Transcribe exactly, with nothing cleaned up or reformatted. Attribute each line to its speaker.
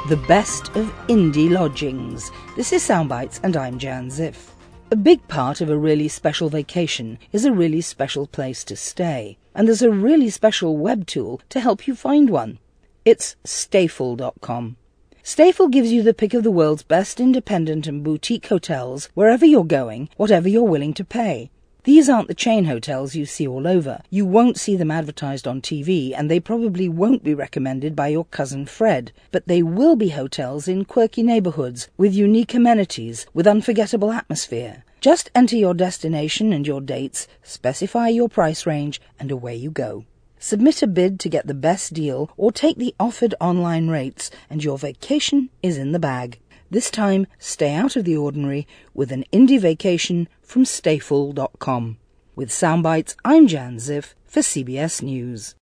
Speaker 1: The best of indie lodgings. This is Soundbites and I'm Jan Ziff. A big part of a really special vacation is a really special place to stay. And there's a really special web tool to help you find one. It's Stayful dot com. Stayful gives you the pick of the world's best independent and boutique hotels wherever you're going, whatever you're willing to pay. These aren't the chain hotels you see all over. You won't see them advertised on T V, and they probably won't be recommended by your cousin Fred. But they will be hotels in quirky neighborhoods, with unique amenities, with unforgettable atmosphere. Just enter your destination and your dates, specify your price range, and away you go. Submit a bid to get the best deal, or take the offered online rates, and your vacation is in the bag. This time, stay out of the ordinary with an indie vacation from Stayful dot com. With Soundbites, I'm Jan Ziff for C B S News.